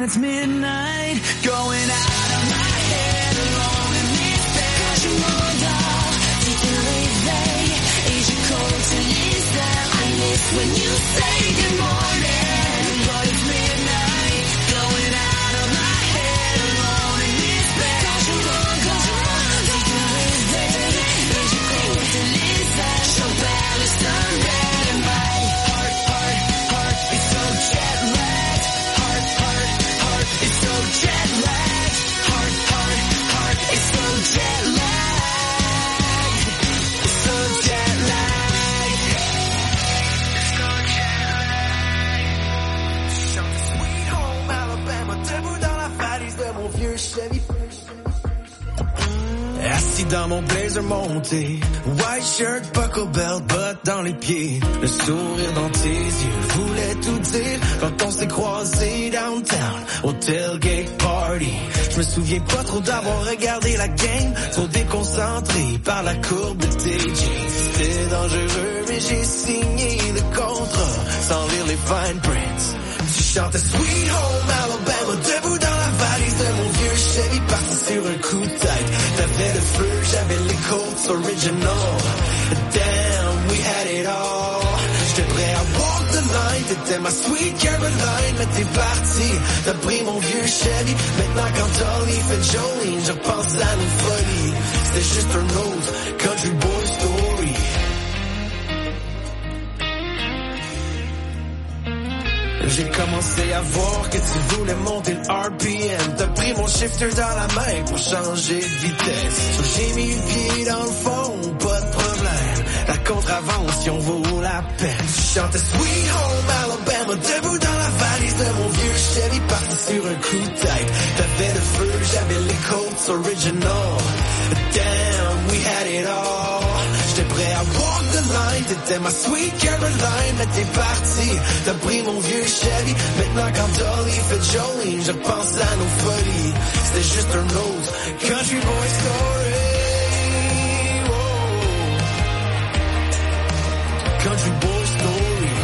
and it's midnight. Going out of my head alone in this bed. Quand je m'endors, tu te réveilles et je continue les heures. I miss when you say good morning, but it's midnight. Going out of my head alone in this bed. Quand je m'endors, tu te réveilles et je continue les heures. Je perds le sunset and my heart, heart, heart is so jet lagged. Heart, heart, heart is so jet lagged. Heart, heart, heart is so jet lagged. It's so jet lagged. So jet lagged. Chante Sweet Home Alabama, debout dans la valise de mon vieux Chevy. Assis dans mon blazer monté, white shirt, buckle belt, bottes dans les pieds, le sourire dans tes yeux voulait tout dire quand on s'est croisés downtown au tailgate party. Je me souviens pas trop d'avoir regardé la game, trop déconcentré par la courbe de tes jeans. C'était dangereux mais j'ai signé le contrat sans lire les fine prints. Tu chantais Sweet Home Alabama, debout dans la valise de mon vieux Chevy, parti sur un coup de tête. T'avais le feu, j'avais les Colts original. Damn, we had it all. J'étais prêt à walk the line, t'étais ma sweet Caroline, mais t'es parti, t'as pris mon vieux Chevy. Maintenant quand Dolly fait Jolene, je pense à nos folies. C'était juste un autre country boy story. J'ai commencé à voir que tu voulais monter le R P M. T'as pris mon shifter dans la main pour changer de vitesse. So j'ai mis le pied dans le fond, pas de problème. La contravention vaut la peine. Tu chantais Sweet Home Alabama, debout dans la valise de mon vieux Chevy, parti sur un coup de tête. T'avais le feu, j'avais les Colts original. Damn, we had it all. J'étais prêt à walk the line, t'étais ma sweet Caroline, mais t'es parti, t'as pris mon vieux Chevy. Maintenant quand Dolly fait Jolene, je pense à nos folies. C'était juste un autre country boy story. Oh. Country boy story.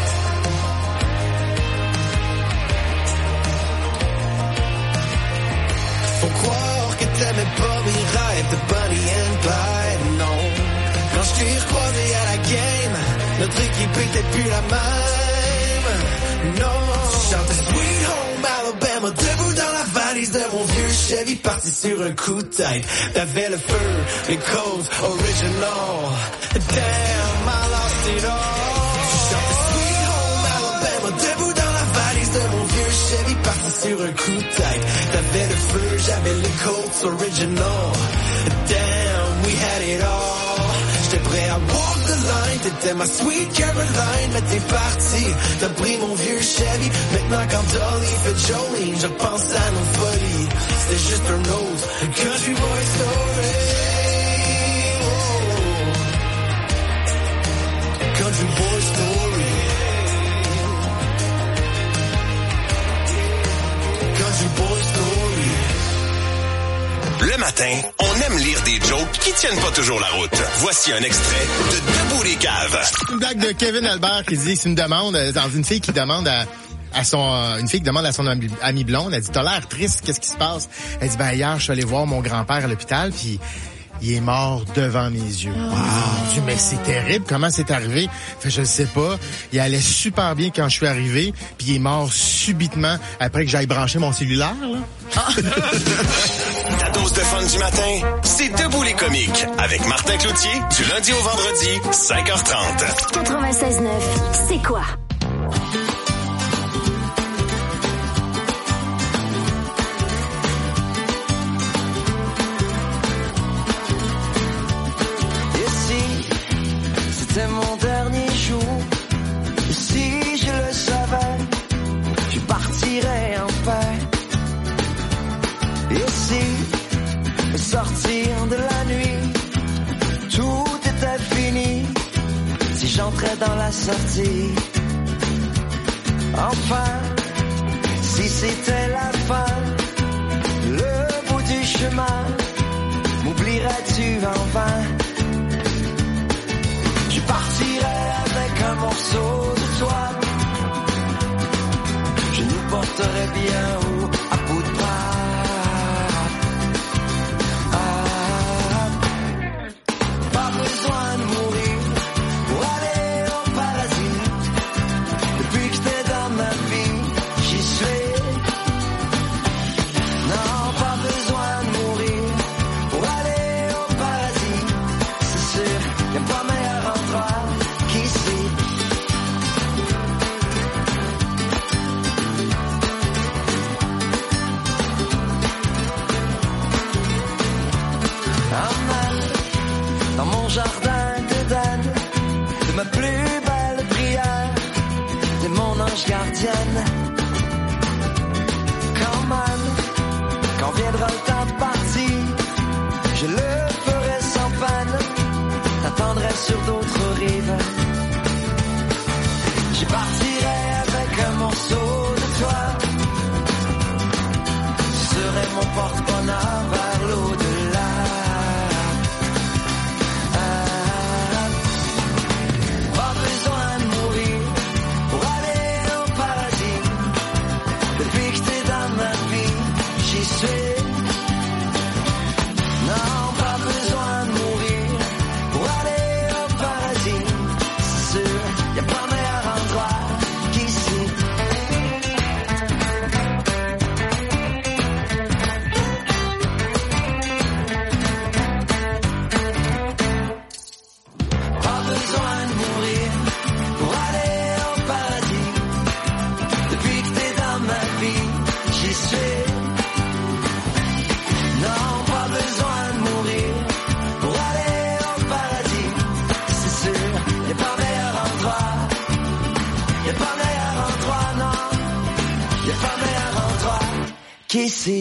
Faut croire que t'aimais pas mes rêves de Bonnie and Clyde, non. Quand je t'ai recroisé à la game, notre équipe était plus la même. Non, tu chantais Sweet Home Alabama, debout dans la valise de mon vieux Chevy, parti sur un coup de tête. T'avais le feu, les Colts original. Damn, I lost it all. Tu chantais Sweet Home Alabama, debout dans la valise de mon vieux Chevy, parti sur un coup de tête. T'avais le feu, j'avais les Colts original. Damn, we had it all. J'étais prêt à walk the line, t'étais ma sweet Caroline, mais t'es parti, t'as pris mon vieux Chevy. Maintenant quand Dolly fait Jolene, je pense à nos folies. C'était juste un autre country boy story. Oh. Country boy story. Country boy story. Le matin, on aime lire des jokes qui tiennent pas toujours la route. Voici un extrait de Debout les caves. Une blague de Kevin Albert qui dit, c'est une demande, dans une fille qui demande à, à son, une fille qui demande à son ami, ami blonde, elle dit, t'as l'air triste, qu'est-ce qui se passe? Elle dit, ben hier, je suis allé voir mon grand-père à l'hôpital, puis il est mort devant mes yeux. Wow. Dieu, mais c'est terrible. Comment c'est arrivé? Fait, je ne sais pas. Il allait super bien quand je suis arrivé, puis il est mort subitement après que j'aille brancher mon cellulaire, là. Ta dose de fun du matin, c'est Debout les comiques avec Martin Cloutier, du lundi au vendredi, cinq heures trente. quatre-vingt-seize neuf, c'est quoi? C'est mon dernier jour. Si je le savais, je partirais en paix. Et si, sortir de la nuit, tout était fini. Si j'entrais dans la sortie, enfin, si c'était la fin, le bout du chemin, m'oublierais-tu en vain? Je partirai avec un morceau de toi. Je nous porterai bien ange gardienne. Quand même, quand viendra le temps de partir, je le ferai sans peine, t'attendrai sur d'autres rives. Je partirai avec un morceau de toi, tu serais mon porte-bonheur vers l'au-delà. Ah, pas besoin de mourir pour aller au paradis. Depuis que t'es dans ma vie, j'y suis. Non, pas besoin de mourir pour aller au paradis. C'est sûr, y'a pas meilleur endroit qu'ici. Pas besoin de mourir pour aller au paradis. Depuis que t'es dans ma vie, j'y suis. Non, pas besoin de mourir pour aller au paradis. C'est sûr, y'a pas meilleur endroit. Y'a pas meilleur endroit, non. Y'a pas meilleur endroit qu'ici.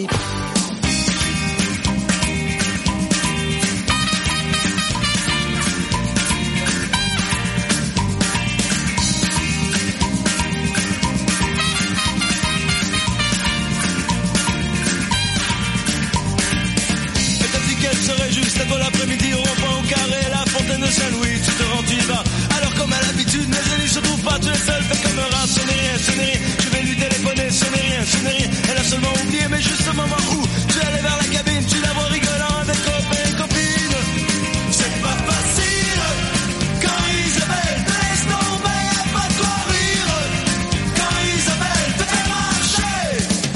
Elle t'a dit qu'elle serait juste à toi l'après-midi au rond-point au carré, la fontaine de Saint-Louis, tu te rends, tu y vas. Alors comme à l'habitude, mais elle ne se trouve pas, tu es seul, fais comme un rat, ce n'est rien, ce n'est rien. Je vais lui téléphoner, ce n'est rien, ce n'est rien. Elle a seulement oublié, mais juste au moment où tu allais vers la cabine, tu la vois rigolant avec copains et copines. C'est pas facile quand Isabelle te laisse tomber, y'a pas de quoi rire. Quand Isabelle te fait marcher.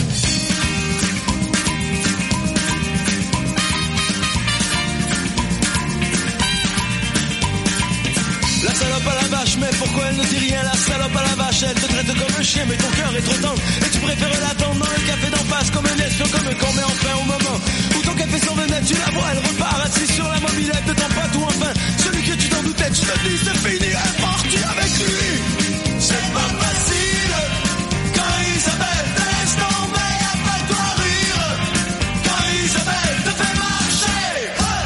La salope à la vache, mais pourquoi elle ne dit rien? La salope à la vache, elle te traite comme un chien, mais ton cœur est trop tendre. Et tu préfères l'attendre dans le café d'en face, comme un espion, comme un con, mais enfin au moment où ton café survenait, tu la vois, elle repart assise sur la mobilette de ton pote, ou enfin, celui que tu t'en doutais, tu te dis, c'est fini, elle est partie avec lui. C'est pas facile quand Isabelle te laisse tomber, y'a pas de quoi rire. Quand Isabelle te fait marcher. Hey!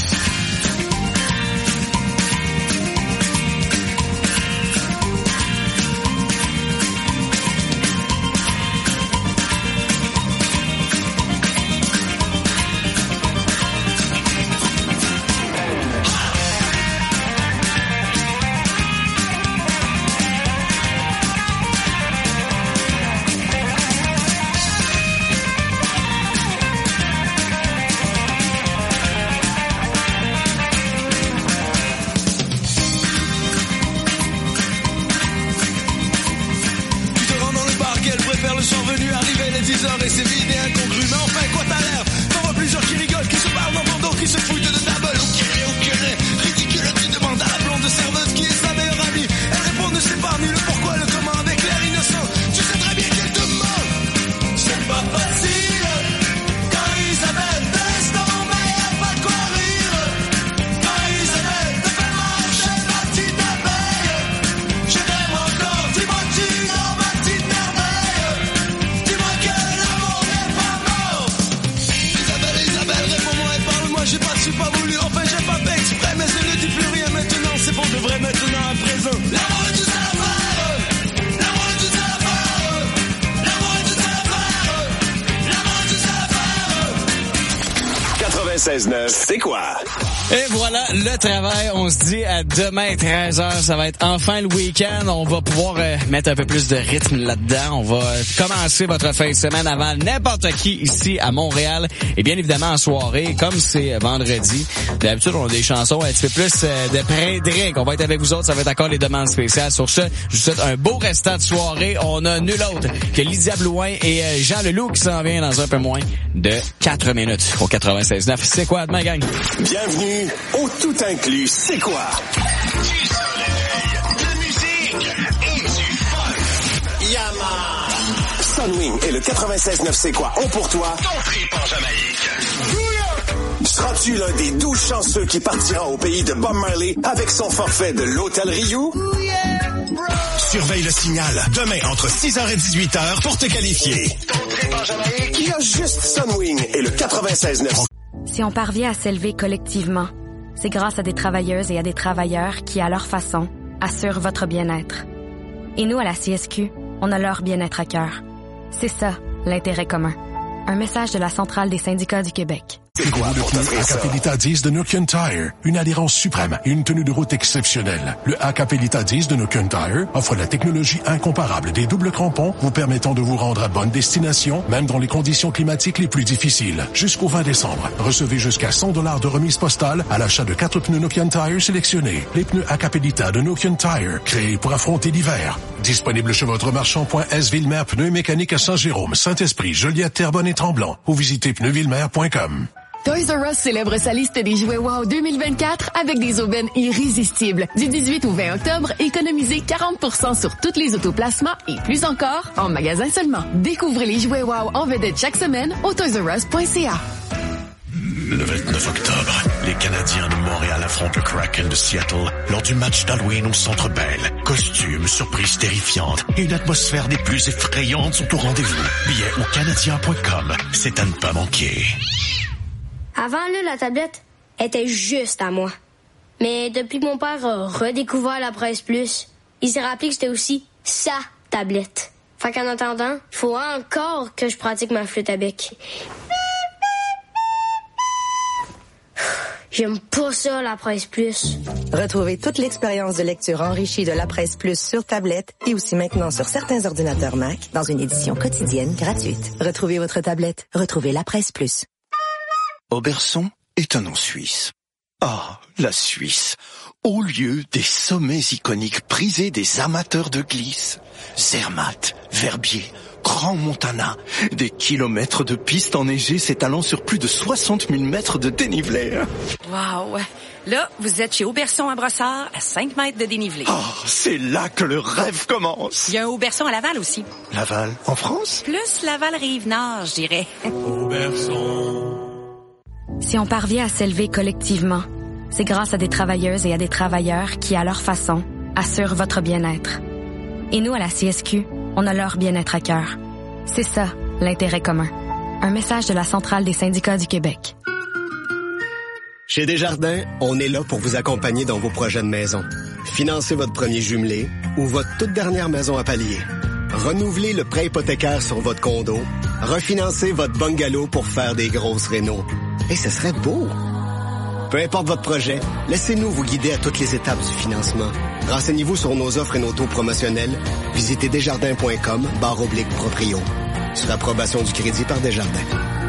Tu te rends dans le bar qu'elle préfère le soir venu, arriver les dix heures et c'est vide et incongru. Mais enfin, quoi t'as l'air? T'en vois plusieurs qui rigolent, qui se parlent en bandeau, qui se foutent de ta gueule. Au curé, au curé, ridicule, tu demandes à la blonde serveuse qui est sa meilleure amie. Elle répond ne sait pas ni le pourquoi, le comment, avec l'air innocent. Tu sais très bien qu'elle te ment. C'est pas facile quand Isabelle te laisse tomber, y'a pas de quoi rire. Quand Isabelle te fait marcher, ma petite abeille. Je t'aime encore, dis-moi que tu dors, ma petite merveille. Dis-moi que l'amour n'est pas mort. Isabelle, Isabelle, réponds-moi et parle-moi, j'ai pas su, pas voulu, enfin j'ai pas fait exprès, mais je ne dis plus rien maintenant, c'est pour de vrai maintenant à présent. L'amour est tout à l'affaire. L'amour est tout à l'affaire. L'amour est tout à l'affaire. L'amour est tout à l'affaire. quatre-vingt-seize neuf, c'est quoi? Et voilà, le travail, on se dit à demain treize heures, ça va être enfin le week-end, on va pouvoir euh, mettre un peu plus de rythme là-dedans, on va euh, commencer votre fin de semaine avant n'importe qui ici à Montréal, et bien évidemment en soirée, comme c'est vendredi, d'habitude on a des chansons un petit peu plus euh, de pré-drink, on va être avec vous autres, ça va être encore les demandes spéciales. Sur ce, je vous souhaite un beau restant de soirée, on a nul autre que Lydia Blouin et euh, Jean Leloup qui s'en vient dans un peu moins de quatre minutes au quatre-vingt-seize neuf. C'est quoi demain, gang? Bienvenue au tout inclus, c'est quoi? Du soleil, de musique et du fun. Yaman. Sunwing et le quatre-vingt-seize neuf c'est quoi ont pour toi ton trip en Jamaïque. Seras-tu l'un des douze chanceux qui partira au pays de Bob Marley avec son forfait de l'Hôtel Rio? Surveille le signal. Demain, entre six heures et dix-huit heures pour te qualifier. Il y a juste Sunwing et le quatre-vingt-seize neuf. Si on parvient à s'élever collectivement, c'est grâce à des travailleuses et à des travailleurs qui, à leur façon, assurent votre bien-être. Et nous, à la C S Q, on a leur bien-être à cœur. C'est ça, l'intérêt commun. Un message de la Centrale des syndicats du Québec. C'est quoi pour t'offrir ça? Acapelita dix de Nokian Tire. Une adhérence suprême et une tenue de route exceptionnelle. Le Acapelita dix de Nokian Tire offre la technologie incomparable des doubles crampons vous permettant de vous rendre à bonne destination, même dans les conditions climatiques les plus difficiles. Jusqu'au vingt décembre, recevez jusqu'à cent dollars de remise postale à l'achat de quatre pneus Nokian Tire sélectionnés. Les pneus Acapelita de Nokian Tire, créés pour affronter l'hiver. Disponible chez votre marchand.s Villemer Pneus Mécaniques à Saint-Jérôme, Saint-Esprit, Joliette, Terrebonne et Tremblant. Ou visitez pneus villemer point com. Toys R Us célèbre sa liste des jouets Wow deux mille vingt-quatre avec des aubaines irrésistibles. Du dix-huit au vingt octobre, économisez quarante pour cent sur toutes les autoplasmas et plus encore en magasin seulement. Découvrez les jouets Wow en vedette chaque semaine au toys r us point c a. Le vingt-neuf octobre, les Canadiens de Montréal affrontent le Kraken de Seattle lors du match d'Halloween au Centre Bell. Costumes, surprises terrifiantes et une atmosphère des plus effrayantes sont au rendez-vous. Billets au canadien point com. C'est à ne pas manquer. Avant, là, la tablette était juste à moi. Mais depuis que mon père a redécouvert la Presse Plus, il s'est rappelé que c'était aussi sa tablette. Fait qu'en attendant, il faut encore que je pratique ma flûte à bec. J'aime pas ça, la Presse Plus. Retrouvez toute l'expérience de lecture enrichie de la Presse Plus sur tablette et aussi maintenant sur certains ordinateurs Mac dans une édition quotidienne gratuite. Retrouvez votre tablette. Retrouvez la Presse Plus. Auberson est un nom suisse. Ah, la Suisse, au lieu des sommets iconiques prisés des amateurs de glisse. Zermatt, Verbier, Grand Montana, des kilomètres de pistes enneigées s'étalant sur plus de soixante mille mètres de dénivelé. Wow! Là, vous êtes chez Auberson à Brossard, à cinq mètres de dénivelé. Oh, c'est là que le rêve commence. Il y a un Auberson à Laval aussi. Laval, en France? Plus Laval-Rive-Nord, je dirais. Auberson. Si on parvient à s'élever collectivement, c'est grâce à des travailleuses et à des travailleurs qui, à leur façon, assurent votre bien-être. Et nous, à la C S Q, on a leur bien-être à cœur. C'est ça, l'intérêt commun. Un message de la Centrale des syndicats du Québec. Chez Desjardins, on est là pour vous accompagner dans vos projets de maison. Financez votre premier jumelé ou votre toute dernière maison à palier. Renouvelez le prêt hypothécaire sur votre condo. Refinancez votre bungalow pour faire des grosses rénaux. Et ce serait beau! Peu importe votre projet, laissez-nous vous guider à toutes les étapes du financement. Renseignez-vous sur nos offres et nos taux promotionnels. Visitez desjardins point com barre oblique proprio. Sur approbation du crédit par Desjardins.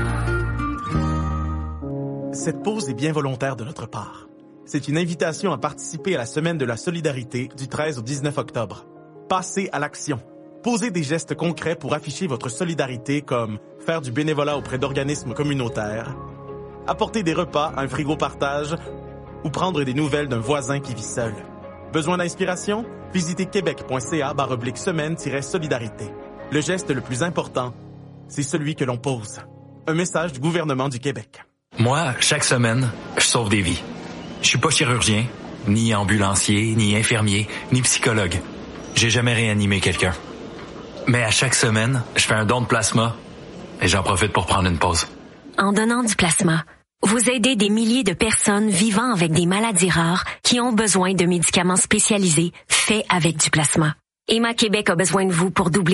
Cette pause est bien volontaire de notre part. C'est une invitation à participer à la Semaine de la solidarité du treize au dix-neuf octobre. Passez à l'action. Posez des gestes concrets pour afficher votre solidarité comme faire du bénévolat auprès d'organismes communautaires, apporter des repas, un frigo partage ou prendre des nouvelles d'un voisin qui vit seul. Besoin d'inspiration? Visitez québec point c a barre oblique semaine solidarité. Le geste le plus important, c'est celui que l'on pose. Un message du gouvernement du Québec. Moi, chaque semaine, je sauve des vies. Je suis pas chirurgien, ni ambulancier, ni infirmier, ni psychologue. J'ai jamais réanimé quelqu'un. Mais à chaque semaine, je fais un don de plasma et j'en profite pour prendre une pause. En donnant du plasma, vous aidez des milliers de personnes vivant avec des maladies rares qui ont besoin de médicaments spécialisés faits avec du plasma. Emma Québec a besoin de vous pour doubler